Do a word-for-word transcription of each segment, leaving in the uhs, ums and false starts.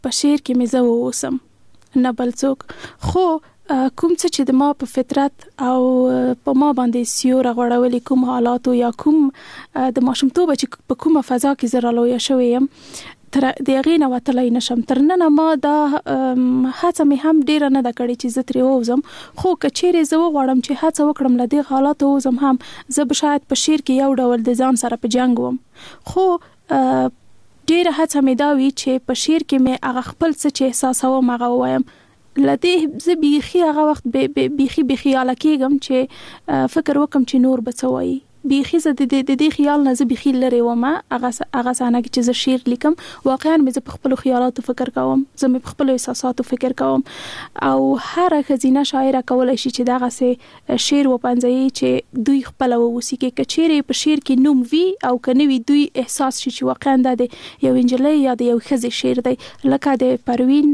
په شعر کې مې زه واوسم نه بل څوک. خو کوم څه چې د ما په فطرت او په ما باندې سیوره غوړولي کوم حالاتو یا کوم د ماشومتوب چې په کومه فضا کې زه رالویه شوې یم تر د هغې نه وتلی نشم. تر ننه ما دا هڅه مې هم ډیره نه ده کړې چې زه ترې ووځم، خو که چیرې زه وغواړم چې هڅه وکړم له دې حالاتو ووځم هم، زه به شاید په شعر کې یو ډول د ځان سره په جنګ وم. خو ډیره هڅه مې دا وي چې په شعر کې مې هغه خپل څه چې احساسوم هغه ووایم. لدې زه بیخي هغه وخت بیخي بیخي خیال کېږم چې فکر وکم چې نور به څه وایي. بیخي زه د دې خیال نه زه بیخي لرې وم. هغه هغه څانګه کې چې زه شعر لیکم واقعا مې زه په خپلو خیالاتو فکر کوم، زه مې په خپلو احساساتو فکر کوم. او هره ښځینه شاعره کولی شي چې دغسې شعر وپنځوي چې دوی خپله واوسي. که چیرې په شعر کې نوم وي او که نه وي، دوی احساس شي چې واقعا دا د یو نجلۍ یا د یو ښځې شعر دی. لکه د پروین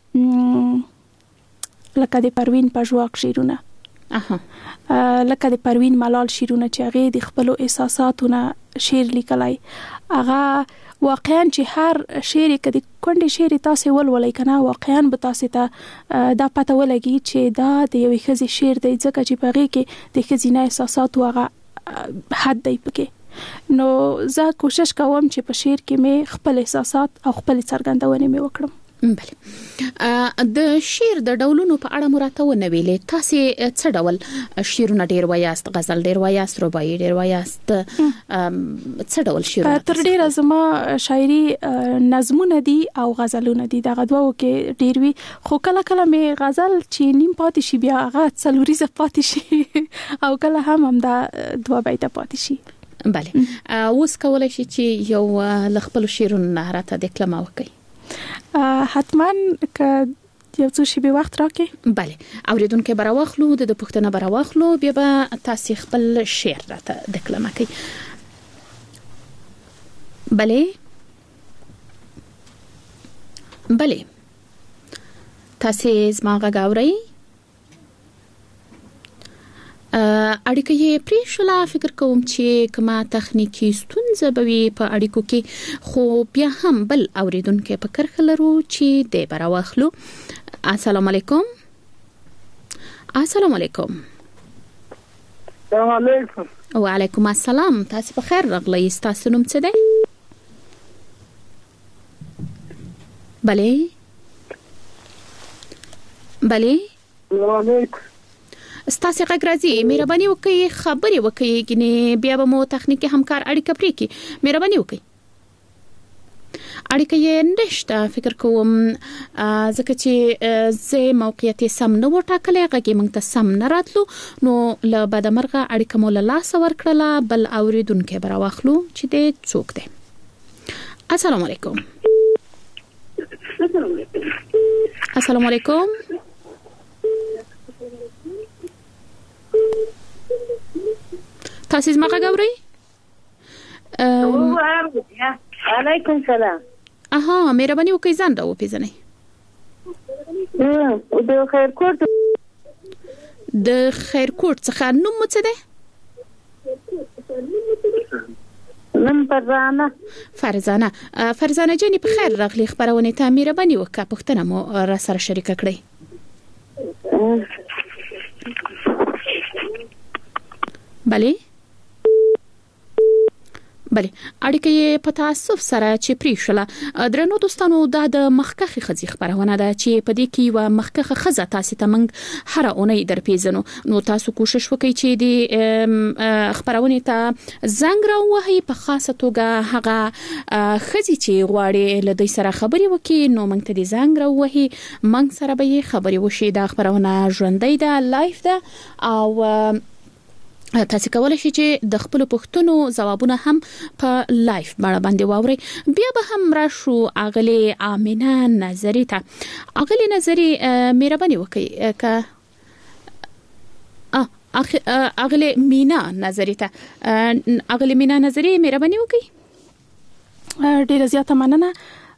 لکه د پروین پژواک شعرونه، لکه د پروین ملال شعرونه چې هغې د خپلو احساساتو نه شعر لیکلی. هغه واقعا چې هر شعر که د کونډې شعر تاسې ولولئ که نه، واقعا به تاسې ته دا پته ولګي چې دا د یوې ښځې شعر دی، ځکه چې په هغې کې د ښځینه احساساتو هغه حد دی پکې. نو زه کوشش کوم چې په شعر کې مې خپل احساسات او خپل څرګندونې مې وکړم. بله، د شعر د ډولونو په اړه مو راته ونه ویلې. تاسې څه ډول شعرونه ډیر وایاست؟ غزل ډیر وایاست؟ رباعي ډیر وایاست؟ څه ډول شعرونه؟ تر ډیره زما شاعري نظمونه دي او غزلونه دي، دغه دوه کې ډیر وي. خو کله کله مې غزل چې نیم پاتې شي بیا هغه څلوریزه پاتې شي او کله هم هم دا دوه بیته پاتې شي. بله، اوس کولای شي چې یو له خپلو شعرونو راته دکلمه وکړئ؟ حتما که یو څه شی به وخت راکې. بله، اوریدونکو به راواخلو، د پښتنه به راواخلو، بیا به تاسې خپل شعر راته دکلمه کوي. بله بله تاسې زما غږ اورئ؟ اړیکه یې پرې شوله. فکر کوم چې کما تخنیکی ستونزه به وي په اړیکو کې، خو بیا هم بل اوریدونکو په کرښه لرو چې دی به راواخلو. السلام علیکم. السلام علیکم. السلام علیکم. وعلیکم السلام. تاسو په خیر راغلی. تاسو نوم څه دی؟ بله بله. السلام علیکم. ستاسو غږ راځي، مهرباني وکړئ خبرې وکړئ، ګنې بیا به مو تخنیکی همکار اړیکه پرې کړي. مهرباني وکړئ. اړیکه یې نشته فکر کوم، ځکه چې زه موقعیت سم نه و ټاکلی، غږ یې موږ ته سم نه راتلو. نو له بدمرغه اړیکه مو له لاسه ورکړله. بل اوریدونکی به راواخلو چې دی څوک دی. السلام علیکم. السلام علیکم. تاسو زما غږ اورئ؟ علیکم سلام. اها، مهرباني وکړئ ځان را وپېژنئ. د خیرکوټ د خیرکوټ څخه نوم مو څه دی؟ نوم فرزانه. فرزانه. فرزانه جانې په خیر راغلی خپرونې ته. مهرباني وکړه پوښتنه مو را سره شریکه کړئ. بله بله، اړیکه یې په تاسف سره چې پرې شوله. درنو دوستانو، دا د مخکښې ښځې خپرونه ده چې په دې کې یوه مخکښه ښځه تاسې ته موږ هره اونۍ در پیژنو. نو تاسو کوشش وکړئ چې د خپرونې ته زنګ راووهئ، په خاصه توګه هغه ښځې چې غواړي له دوی سره خبرې وکړي، نو موږ ته دې زنګ راووهئ، موږ سره به یې خبرې وشي. دا خپرونه ژوندۍ ده، لایف ده، او تاسو کولای شئ چې د خپل پوښتنو ځوابونه هم په لایف بڼه باندې واورئ. بیا به هم راشو اغلی آمینه نظری ته. اغلی نظری مهرباني وکړئ که اغلی مینا نظری ته. اغلی مینا نظری مهرباني وکړئ. ډیره زیاته مننه.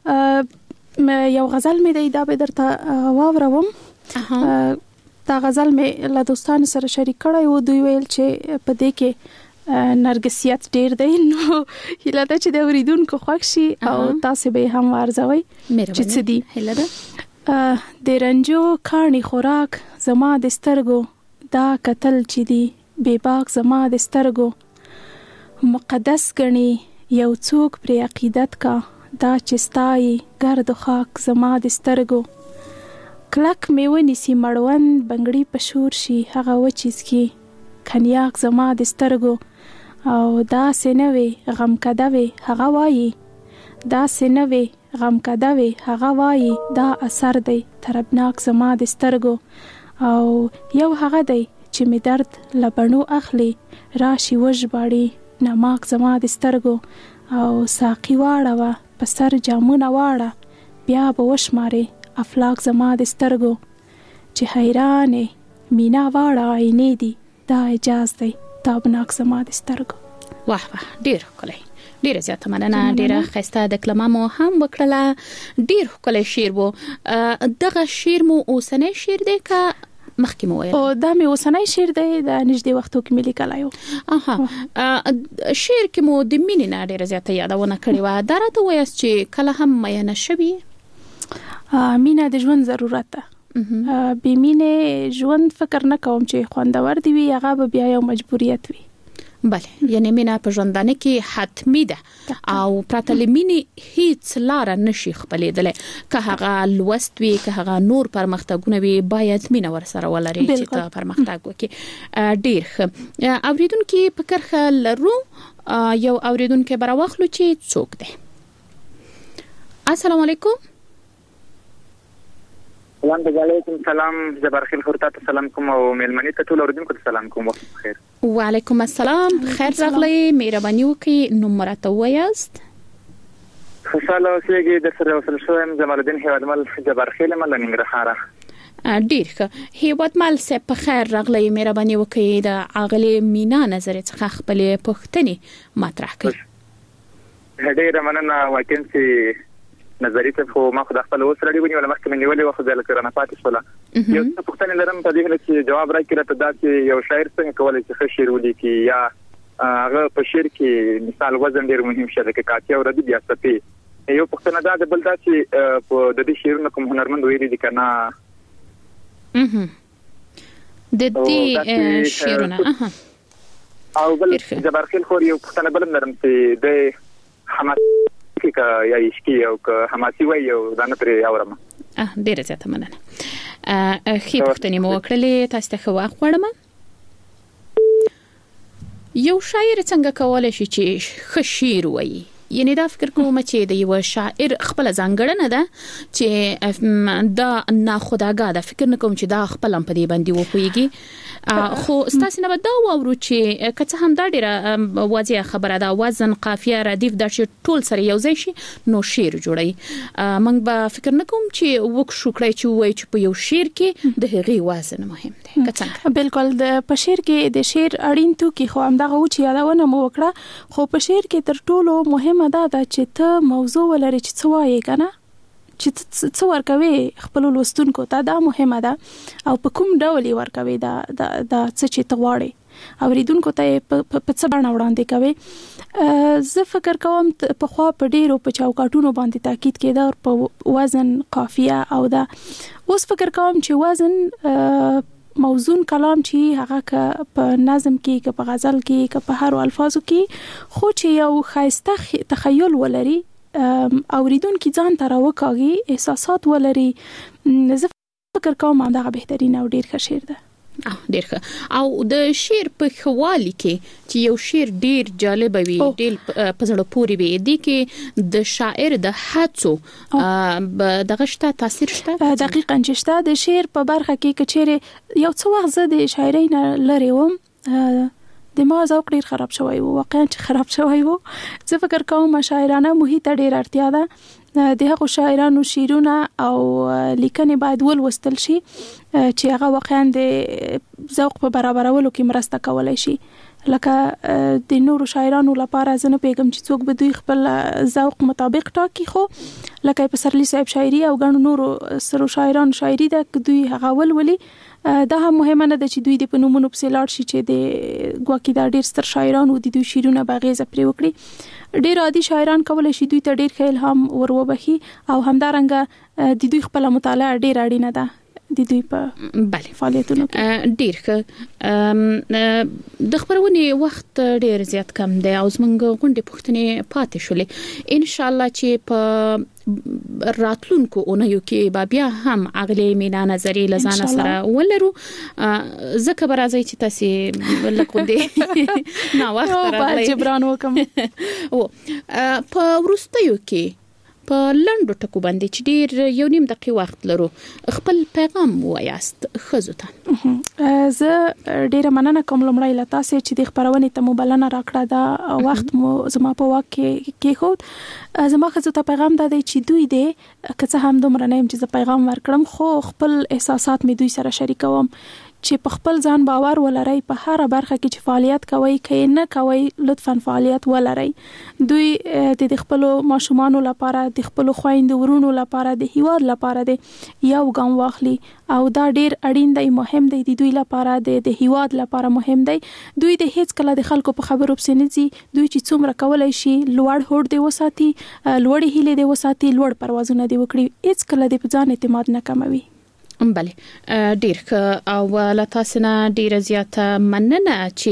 یو غزل مې دی، دا به درته واوروم. دا غزل مې له دوستانو سره شریک کړی و. دوی ویل چې په دې کې نرګسیت ډیر دی نو هیله ده چې د اوریدونکو خوښ شي او تاسو به هم ورزوي چې څه دي. هیله ده د رنجو کاڼي خوراک زما د سترګو دا قتل چې دی بے باک زما د سترګو مقدس غني یو څوک پر عقیدت کا دا چې ستای ګرد خاک زما د سترګو کلک میونی سی مړوند بنگړي پشور شي هغه وچیز کی کنیاک زما د سترګو او دا سينوي غم کدوي هغه وایي دا سينوي غم کدوي هغه وایي دا اثر دی تربناک زما د سترګو او یو هغه دی چې می درد لبنو اخلي راشي وژباړي نماک زما د سترګو او ساقي واړه په سر جامونه واړه بیا به وشماري افلاک زما د سترګو چې حیرانې مینا واړه عینې دي دا اجاز دی تابناک زما د سترګو. واه واه ډیر ښکلی ډیر زیاته مننه ډیره ښایسته د کلمه مو هم وکړله ډیر ښکلی شعر وو. دغه شعر مو اوسنی شعر دی که مخکې مو ویل؟ او دا مې اوسنی شعر دی د نږدې وختو کې مې لیکلی و. اها شعر کې مو د مینې نه ډیره زیاته یادونه کړې وه دا راته ووایاست چې کله هم میینه شوې؟ مینه د ژوند ضرورت ده. بې مینې ژوند فکر نه کوم چې خوندور دی وي هغه به بیا یو مجبوریت وي. بله یعنی مینه په ژوندانه کې حتمی ده او پرته له مینې هیڅ لاره نشي خپلېدلی که هغه لوست وي که هغه نور پرمختګونه وي باید مینه ورسره ولري چې ته پرمختګ وکړي. ډیر ښه اوریدونکي په کرښه لرو یو اوریدونکی به راواخلو چې څوک دی. السلام علیکم. وعلیکم السلام جبارخیل خورتا ته سلام کوم او مېلمنې ته ټول اوریدونکو ته سلام کوم. وخت بخیر. وعلیکم السلام خیر راغلی مهرباني وکړئ نوم راته ووایاست. خوشاله اوسئ د سره وصل شوم جمال الدین هیوادمل جبارخیل مل ننګرهار. ډیر ښه هیوادمل سه په خیر راغلی مهرباني وکړئ د عاقله مینا نظر څخه خپل پوښتنې مطرح کړئ. ډیر مننه واکینسي نظریه ته خو ما خو د خپل اوس رډي ونیول مخکې مې نیولې وخت ځل کړنه پاتې شوله. یو څه پوښتنه لرم په دې کې جواب راکړه ته دا چې یو شاعر څنګه کولای شي ښه شعر ولیکي یا هغه په شعر کې مثال وزن ډیر مهم شي د کاتیا او ردی بیا ستپی. یو پوښتنه دا د بل دا چې په د دې شعرونو کوم هنرمند ویلي دي کنه د دې شعرونه اها او بل جبارخیل خو یو پوښتنه بل لرم چې د حماس که یا عشقي او که حماسي وای او دا نه پرې اورم. اه ډیره زیاته مننه. خې پوښتنې مو وکړلې تاسو ته ښه وخت غواړم. یو شاعر څنګه کولای شي چې ښه شعر وایي؟ یعنی دا فکر کوم چې د یو شاعر خپل ځانګړنه ده چې دا ناخودآګاه ده فکر نه کوم چې دا خپل هم په دې باندې وپويږي. خو ستاسو نه دا وورو چې کته هم دا ډیره واضحه خبره ده وزن قافیه ردیف د ټول سره یو ځای شي نو شعر جوړي. موږ به فکر نه کوم چې وک شو کړی چې وای چې په یو شعر کې د هغې وزن مهم دی. کڅنګ بالکل د په شعر کې د شعر اړین تو کې خو هم دغه و چې یادونه مو وکړه خو په شعر کې تر ټولو مهمه ده چې ته موضوع ولري چې څه وایې کنه چې څه ورکوي خپل لوستونکو ته دا مهمه ده او په کوم ډول ورکوي دا دا څه چې ته غواړې اوریدونکو ته په څه باندې وړاندې کوي. زه فکر کوم په خوا په ډیرو په چوکاټونو باندې تاکید کېده په وزن قافیه او دا اوس فکر کوم چې وزن موزون کلام چې هغه په نظم کې که په غزل کې که په هر الفاظو کې خو چې یو خاصه تخیل ولري اوریدونکو ځان ته راوکاږي احساسات ولري زه فکر کوم دا بهترین او ډیر ښه شعر ده. ډیر ښه او د شعر په خوالي کې چې یو شعر ډیر جالب وي ډیر په زړه پورې وي د کې د شاعر د هڅو دغه شته تاثیر شته دقیقاً چې شته د شعر په برخه کې کچېره یو څو وخت زه د شاعرۍ نه لري وم د ما ذوق ډیر خراب شوی وو واقعا چې خراب شوی وو. زه فکر کوم شاعرانه محیط ډیر اړتیا ده د هغو شاعرانو شعرونه او لیکنې باید ولوستل شي چې هغه واقعا د ذوق په برابرولو کې مرسته کولای شي لکه د نورو شاعرانو لپاره زنه پیغام چې څوک به دوی خپل ذوق مطابق ټاکي خو لکه پسرلی صاحب شاعري او ګڼو نورو سرو شاعرانو شاعري د دوی هغه ولولي دا هم مهمه نه ده چې دوی د پنومونو په لاړ شي چې د ګواکې دا ډیر ستر شاعرانو د دوی شعرونه باغیزه پرې وکړي ډیر عادي شاعران کولای شي دوی ته ډیر ښه الهام وروبخي او همدارنګه د دوی خپل مطالعه ډیر اړینه ده د دوی په بله فعالیتونو کې ډیر ښه د خبرونې وخت ډیر زیات کم دی او زمونږ غونډې پوښتنې پاتې شولې ان شاء الله چې په راتلونکو اونیو کې بیا هم اغلی مینا نظری لزانه سره ولرو زکه برازي چې تاسو لکوندې نو وخت راغلی جبران وکم او په ورستیو کې په لندو ټکو باندې چې ډیر یو نیم دقیقه وخت لرو خپل پیغام وایاست خزوته زه ډیره مننه کوم لمړی لتا سي چې د خبرونه ته مبلنه راکړه دا وخت مو زما په واکه کې خو زما خزوته پیغام دا دی چې دوی دې که څه هم دومره نه چې پیغام ورکړم خو خپل احساسات می دوی سره شریکوم چې په خپل ځان باور ولرئ په هر برخه کې چې فعالیت کوي کې نه کوي لطفاً فعالیت ولرئ دوی د خپل ماشومان لپاره د خپل خويند ورونو لپاره د هیواد لپاره د یو ګام واخلي او دا ډیر اړین دی مهم دی د دوی لپاره د هیواد لپاره مهم دی دوی د هیڅ کله د خلکو په خبرو پسې نه ځي دوی چې څومره کولای شي لوړ هوډ دی وساتي لوړ هیله دی وساتي لوړ پروازونه دی وکړي هیڅ کله د ځان اعتماد نه کموي بله ډیر او لاتاسنه ډیر زیاته مننه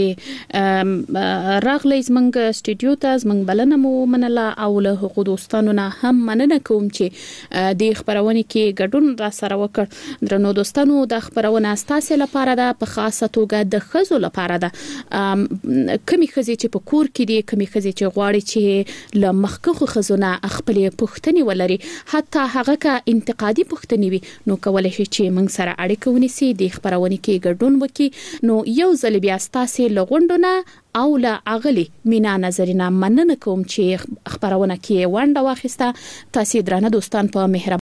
چې راغلی زمنګ سټوډیو ته زمنګ بلنه مو منله او له حقوق دوستانو نه هم مننه کوم چې د خبرونه کې ګډون را سره وکړ درنو دوستانو د خبرونه استاسه لپاره ده په خاصه توګه د خزو لپاره ده کمی خزي چې په کور کې دي کمی خزي چې غواړي چې ل مخکخو خزونه خپل پښتني ولري حتی هغه کا انتقادي پښتني وي نو کولای شي چې موږ سره اړیکه ونیسي د خبرونه کې ګډون وکړي نو یو ځل بیا ستاسو لغوندونه او لا اغلی مینا نظرینا مننه کوم چې خبرونه کې ونده واخسته تاسو درانه دوستان په مهرباني